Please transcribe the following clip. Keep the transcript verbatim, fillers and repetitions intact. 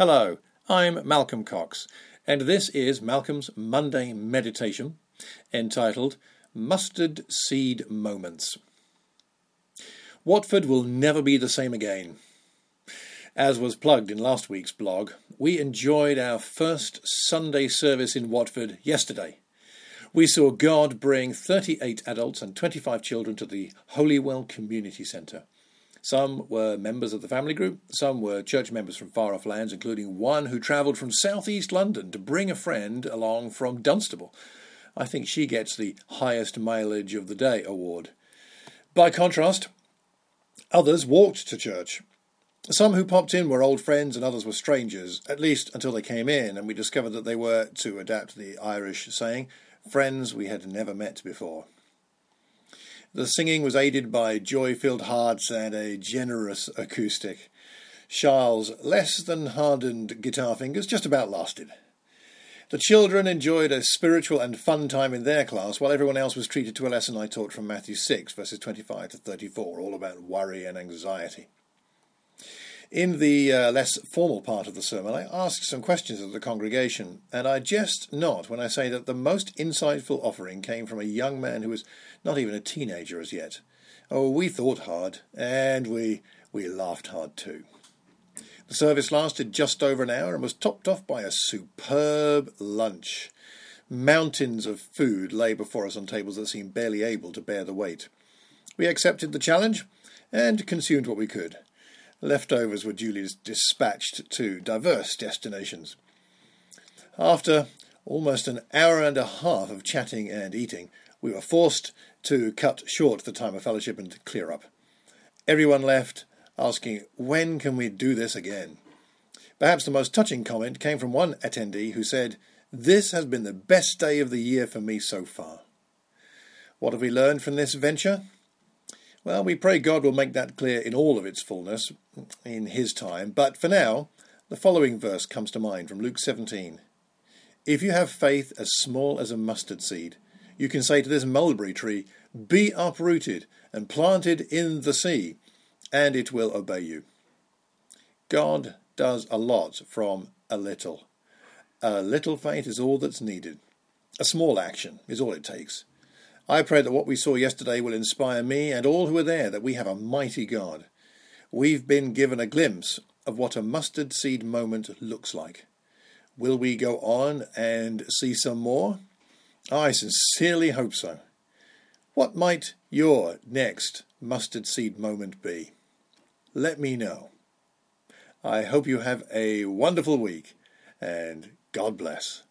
Hello, I'm Malcolm Cox, and this is Malcolm's Monday Meditation, entitled Mustard Seed Moments. Watford will never be the same again. As was plugged in last week's blog, we enjoyed our first Sunday service in Watford yesterday. We saw God bring thirty-eight adults and twenty-five children to the Holywell Community Centre. Some were members of the family group, some were church members from far off lands, including one who travelled from South East London to bring a friend along from Dunstable. I think she gets the highest mileage of the day award. By contrast, others walked to church. Some who popped in were old friends and others were strangers, at least until they came in and we discovered that they were, to adapt the Irish saying, friends we had never met before. The singing was aided by joy-filled hearts and a generous acoustic. Charles' less than hardened guitar fingers just about lasted. The children enjoyed a spiritual and fun time in their class, while everyone else was treated to a lesson I taught from Matthew six, verses twenty-five to thirty-four, all about worry and anxiety. In the uh, less formal part of the sermon, I asked some questions of the congregation, and I jest not when I say that the most insightful offering came from a young man who was not even a teenager as yet. Oh, we thought hard, and we we laughed hard too. The service lasted just over an hour and was topped off by a superb lunch. Mountains of food lay before us on tables that seemed barely able to bear the weight. We accepted the challenge and consumed what we could. Leftovers were duly dispatched to diverse destinations. After almost an hour and a half of chatting and eating, we were forced to cut short the time of fellowship and clear up. Everyone left asking, when can we do this again? Perhaps the most touching comment came from one attendee who said, this has been the best day of the year for me so far. What have we learned from this venture? Well, we pray God will make that clear in all of its fullness in his time. But for now, the following verse comes to mind from Luke seventeen. If you have faith as small as a mustard seed, you can say to this mulberry tree, be uprooted and planted in the sea, and it will obey you. God does a lot from a little. A little faith is all that's needed. A small action is all it takes. I pray that what we saw yesterday will inspire me and all who are there that we have a mighty God. We've been given a glimpse of what a mustard seed moment looks like. Will we go on and see some more? I sincerely hope so. What might your next mustard seed moment be? Let me know. I hope you have a wonderful week, and God bless.